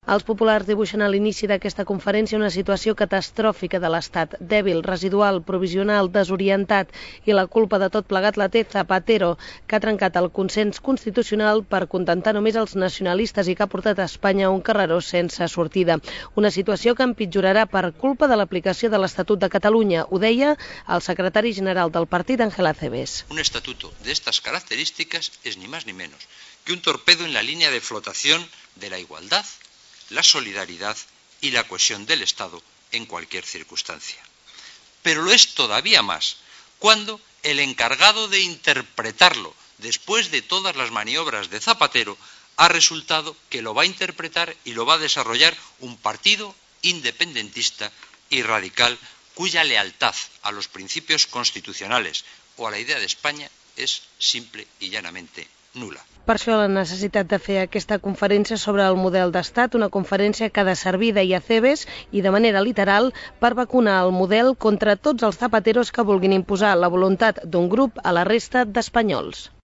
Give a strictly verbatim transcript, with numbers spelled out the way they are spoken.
Els populars dibuixen a l'inici d'aquesta conferència una situació catastròfica de l'Estat, dèbil, residual, provisional, desorientat, i la culpa de tot plegat la té Zapatero, que ha trencat el consens constitucional per contentar només els nacionalistes i que ha portat a Espanya a un carreró sense sortida. Una situació que empitjorarà per culpa de l'aplicació de l'Estatut de Catalunya, ho deia el secretari general del partit, Ángel Acebes. Un estatuto de estas características es ni más ni menos que un torpedo en la línea de flotación de la igualdad, la solidaridad y la cohesión del Estado en cualquier circunstancia. Pero lo es todavía más cuando el encargado de interpretarlo después de todas las maniobras de Zapatero ha resultado que lo va a interpretar y lo va a desarrollar un partido independentista y radical cuya lealtad a los principios constitucionales o a la idea de España es simple y llanamente nula. Per això la necessitat de fer aquesta conferència sobre el model d'estat, una conferència que ha de servir, deia Acebes, i de manera literal, per vacunar el model contra tots els zapateros que vulguin imposar la voluntat d'un grup a la resta d'espanyols.